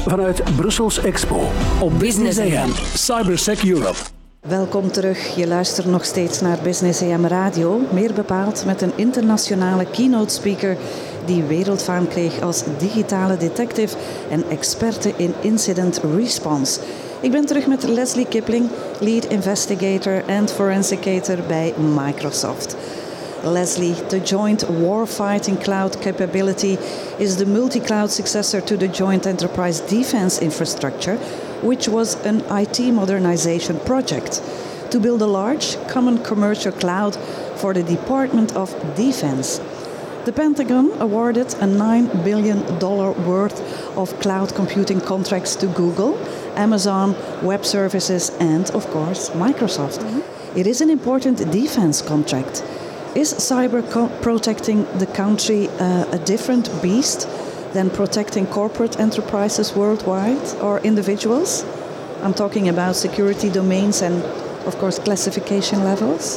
vanuit Brussels Expo op Business AM Cybersec Europe. Welkom terug. Je luistert nog steeds naar Business AM Radio. Meer bepaald met een internationale keynote speaker die wereldfaam kreeg als digitale detective en experte in incident response. Ik ben terug met Leslie Kipling, lead investigator en forensicator bij Microsoft. Leslie, the joint warfighting cloud capability is the multi-cloud successor to the joint enterprise defense infrastructure, which was an IT modernization project to build a large common commercial cloud for the Department of Defense. The Pentagon awarded a $9 billion worth of cloud computing contracts to Google, Amazon Web Services, and of course Microsoft. It is an important defense contract. Is cyber protecting the country a different beast than protecting corporate enterprises worldwide or individuals? I'm talking about security domains and, of course, classification levels.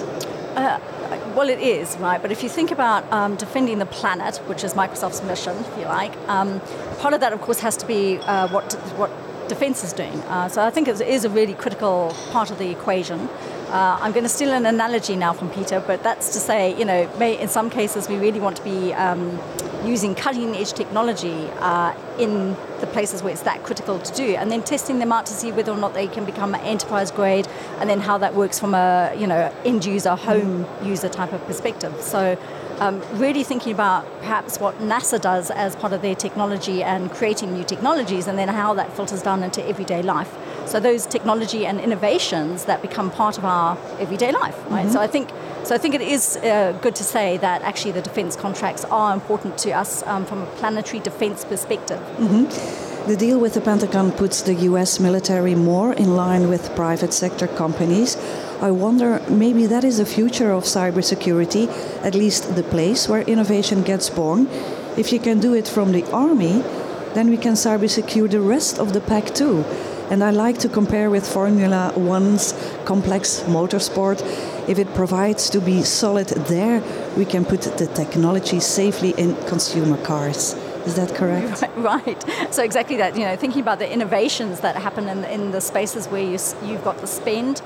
Well, it is, right? But if you think about defending the planet, which is Microsoft's mission, if you like, part of that, of course, has to be what defense is doing. So I think it is a really critical part of the equation. I'm going to steal an analogy now from Peter, but that's to say, in some cases we really want to be using cutting-edge technology in the places where it's that critical to do, and then testing them out to see whether or not they can become enterprise grade, and then how that works from a end user, home user type of perspective. So really thinking about perhaps what NASA does as part of their technology and creating new technologies, and then how that filters down into everyday life. So those technology and innovations that become part of our everyday life, right? So I think it is good to say that actually the defense contracts are important to us from a planetary defense perspective. The deal with the Pentagon puts the US military more in line with private sector companies. I wonder, maybe that is the future of cybersecurity, at least the place where innovation gets born. If you can do it from the army, then we can cybersecure the rest of the pack too. And I like to compare with Formula One's complex motorsport. If it provides to be solid there, we can put the technology safely in consumer cars. Is that correct? Right. So exactly that. Thinking about the innovations that happen in the spaces where you've got the spend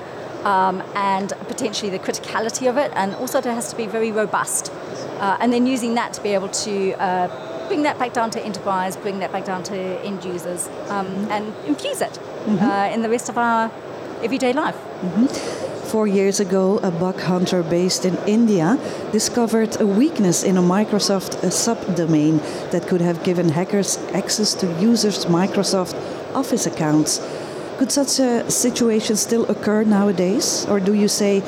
and potentially the criticality of it, and also it has to be very robust. And then using that to be able to bring that back down to enterprise, bring that back down to end users, and infuse it in the rest of our everyday life. 4 years ago, a bug hunter based in India discovered a weakness in a Microsoft subdomain that could have given hackers access to users' Microsoft Office accounts. Could such a situation still occur nowadays? Or do you say,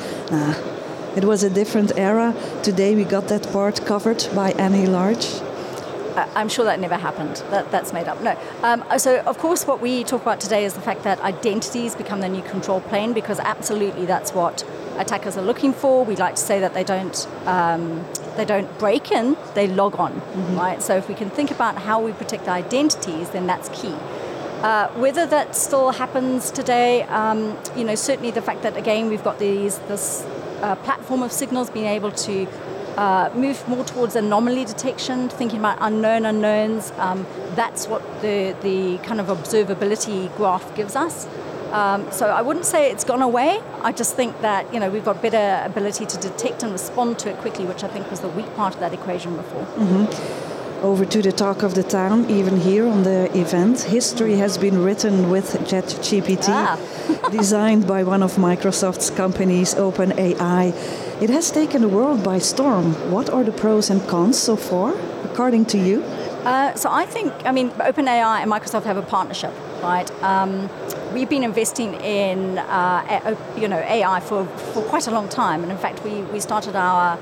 it was a different era, today we got that part covered by any large? I'm sure that never happened. That's made up. No. So, of course, what we talk about today is the fact that identities become the new control plane, because absolutely that's what attackers are looking for. We like to say that they don't break in, they log on, right? So if we can think about how we protect the identities, then that's key. Whether that still happens today, certainly the fact that, again, we've got this platform of signals being able to move more towards anomaly detection, thinking about unknown unknowns. That's what the kind of observability graph gives us. So I wouldn't say it's gone away. I just think that we've got better ability to detect and respond to it quickly, which I think was the weak part of that equation before. Over to the talk of the town, even here on the event. History has been written with ChatGPT, designed by one of Microsoft's companies, OpenAI. It has taken the world by storm. What are the pros and cons so far, according to you? So I think, OpenAI and Microsoft have a partnership, right? We've been investing in, AI for quite a long time. And in fact, we started our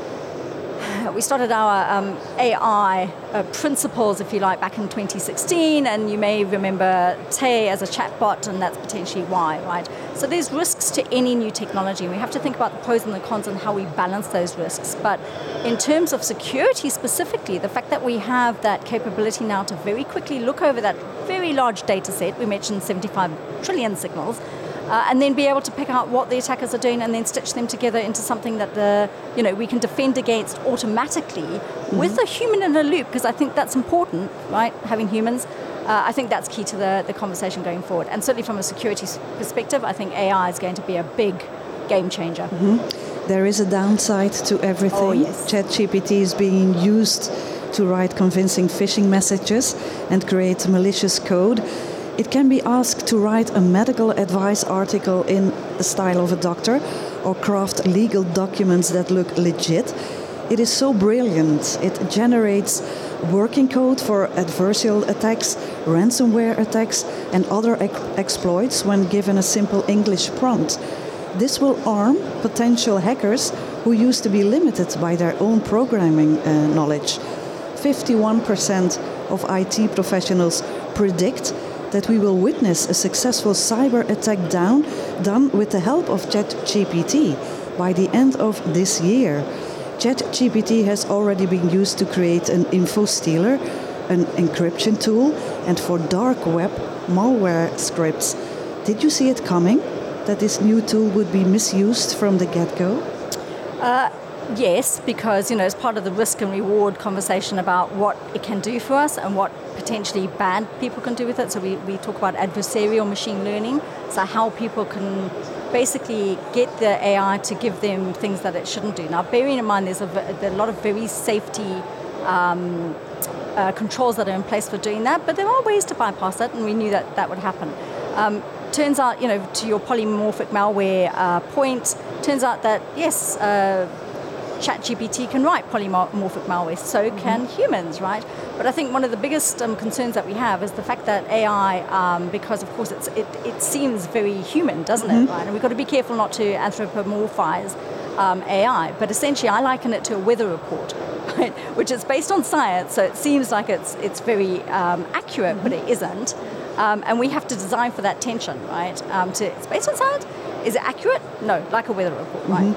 AI principles, if you like, back in 2016, and you may remember Tay as a chatbot, and that's potentially why, right? So there's risks to any new technology, and we have to think about the pros and the cons and how we balance those risks. But in terms of security specifically, the fact that we have that capability now to very quickly look over that very large data set, we mentioned 75 trillion signals, and then be able to pick out what the attackers are doing and then stitch them together into something that we can defend against automatically with a human in the loop, because I think that's important, right? Having humans. I think that's key to the conversation going forward. And certainly from a security perspective, I think AI is going to be a big game changer. There is a downside to everything. Oh, yes. ChatGPT is being used to write convincing phishing messages and create malicious code. It can be asked to write a medical advice article in the style of a doctor or craft legal documents that look legit. It is so brilliant. It generates working code for adversarial attacks, ransomware attacks, and other exploits when given a simple English prompt. This will arm potential hackers who used to be limited by their own programming knowledge. 51% of IT professionals predict that we will witness a successful cyber attack done with the help of ChatGPT by the end of this year. ChatGPT has already been used to create an info stealer, an encryption tool, and for dark web malware scripts. Did you see it coming, that this new tool would be misused from the get-go? Yes, because as part of the risk and reward conversation about what it can do for us and what potentially bad people can do with it. So we talk about adversarial machine learning, so how people can basically get the AI to give them things that it shouldn't do. Now, bearing in mind there's a lot of very safety controls that are in place for doing that, but there are ways to bypass it, and we knew that would happen. Turns out, to your polymorphic malware point, turns out that, yes, ChatGPT can write polymorphic malware, so can humans, right? But I think one of the biggest concerns that we have is the fact that AI, because of course it seems very human, doesn't it, right? And we've got to be careful not to anthropomorphize AI, but essentially I liken it to a weather report, right? Which is based on science, so it seems like it's very accurate, but it isn't. And we have to design for that tension, right? It's based on science. Is it accurate? No, like a weather report, right?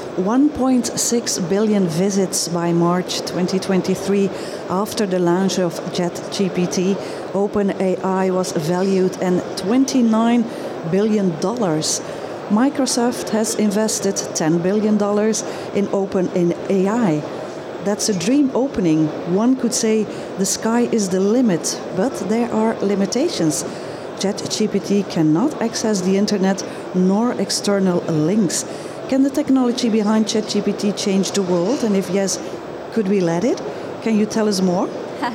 1.6 billion visits by March 2023. After the launch of ChatGPT, OpenAI was valued at $29 billion. Microsoft has invested $10 billion in OpenAI. That's a dream opening. One could say the sky is the limit, but there are limitations. ChatGPT cannot access the internet nor external links. Can the technology behind ChatGPT change the world? And if yes, could we let it? Can you tell us more?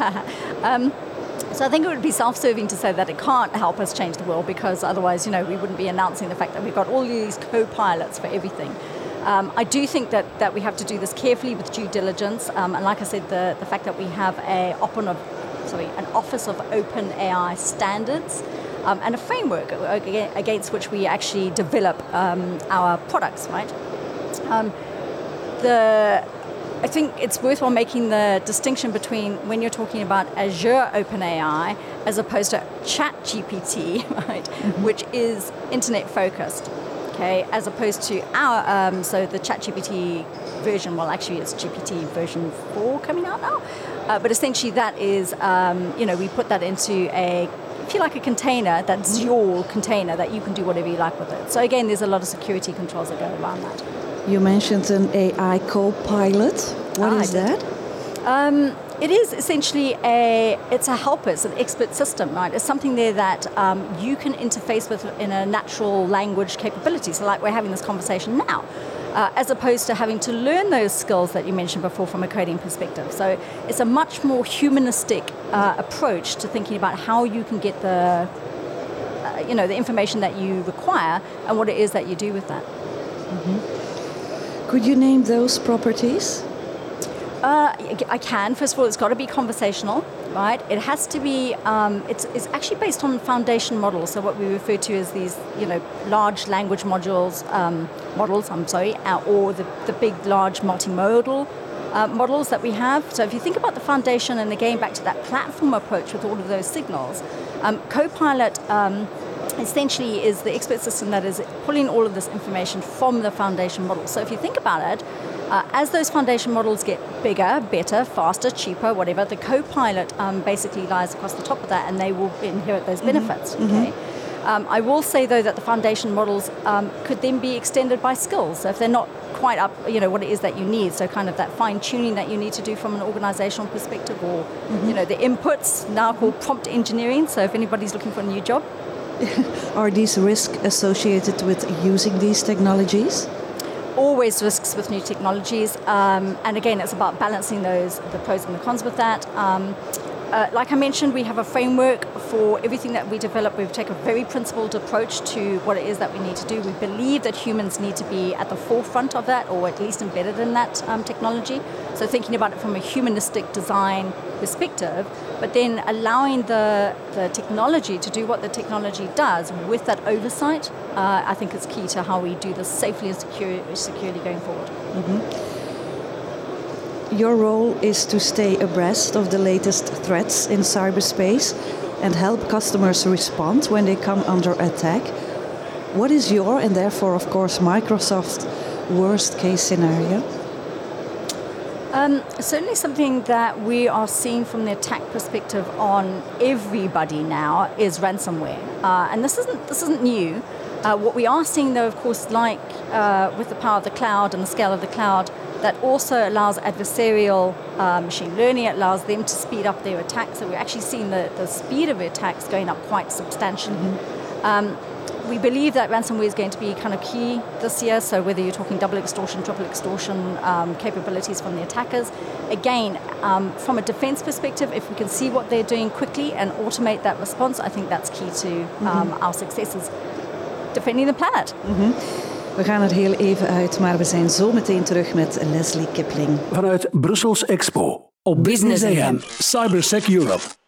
So I think it would be self-serving to say that it can't help us change the world, because otherwise, we wouldn't be announcing the fact that we've got all these co-pilots for everything. I do think that we have to do this carefully with due diligence. And like I said, the fact that we have an Office of Open AI Standards, and a framework against which we actually develop our products, right? I think it's worthwhile making the distinction between when you're talking about Azure OpenAI as opposed to ChatGPT, right? Which is internet focused, okay, as opposed to our, so the ChatGPT version, well, actually it's GPT version 4 coming out now, but essentially that is, we put that into if you like, a container that's your container that you can do whatever you like with it. So again, there's a lot of security controls that go around that. You mentioned an AI co-pilot. What is that? It is essentially it's a helper, it's an expert system, right? It's something there that you can interface with in a natural language capability. So like we're having this conversation now, as opposed to having to learn those skills that you mentioned before from a coding perspective. So it's a much more humanistic approach to thinking about how you can get the information that you require and what it is that you do with that. Could you name those properties? I can. First of all, it's got to be conversational, right? It has to be, it's actually based on foundation models. So what we refer to as these, large language models, or the big, large multimodal models that we have. So if you think about the foundation, and again, back to that platform approach with all of those signals, Copilot essentially is the expert system that is pulling all of this information from the foundation model. So if you think about it, as those foundation models get bigger, better, faster, cheaper, whatever, the Copilot basically lies across the top of that, and they will inherit those benefits. Okay. I will say, though, that the foundation models could then be extended by skills. So if they're not quite up, what it is that you need. So kind of that fine tuning that you need to do from an organizational perspective, or, the inputs now called prompt engineering. So if anybody's looking for a new job. Are these risks associated with using these technologies? Always risks with new technologies, and again, it's about balancing the pros and the cons with that. Like I mentioned, we have a framework for everything that we develop. We take a very principled approach to what it is that we need to do. We believe that humans need to be at the forefront of that, or at least embedded in that technology. So thinking about it from a humanistic design perspective, but then allowing the technology to do what the technology does with that oversight, I think is key to how we do this safely and securely going forward. Your role is to stay abreast of the latest threats in cyberspace and help customers respond when they come under attack. What is your, and therefore of course Microsoft's, worst case scenario? Certainly something that we are seeing from the attack perspective on everybody now is ransomware. And this isn't new. What we are seeing though, of course, like with the power of the cloud and the scale of the cloud, that also allows adversarial machine learning. It allows them to speed up their attacks. So we're actually seeing the speed of attacks going up quite substantially. We believe that ransomware is going to be kind of key this year. So whether you're talking double extortion, triple extortion capabilities from the attackers, again, from a defense perspective, if we can see what they're doing quickly and automate that response, I think that's key to our successes defending the planet. We gaan er heel even uit, maar we zijn zo meteen terug met Leslie Kipling. Vanuit Brussels Expo op Business AM, CyberSec Europe.